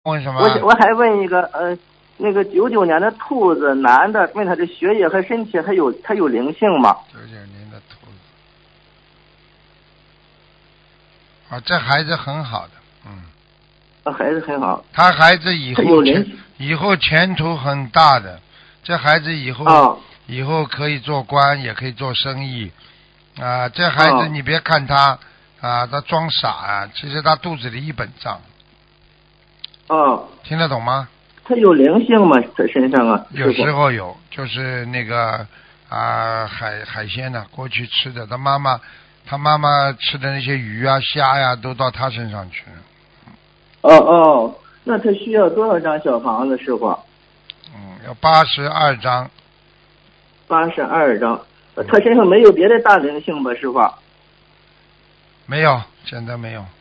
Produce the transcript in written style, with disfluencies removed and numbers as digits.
问什么？ 我还问一个那个99年的兔子男的，问他的学业和身体还有灵性吗 ？99年的兔子。啊，这孩子很好的， 孩子很好。 他孩子他有灵性。 以后前途很大的，这孩子以后、以后可以做官，也可以做生意啊。这孩子你别看他啊，他装傻啊，其实他肚子里一本账。听得懂吗？ 他有灵性吗？他身上啊？ 有时候有，就是那个海鲜呢，过去吃的，他妈妈吃的那些鱼啊虾呀，都到他身上去了。 那他需要多少张小房子，师傅？ 要82张。 82张。他身上没有别的大灵性吧，师傅？ 没有，现在没有。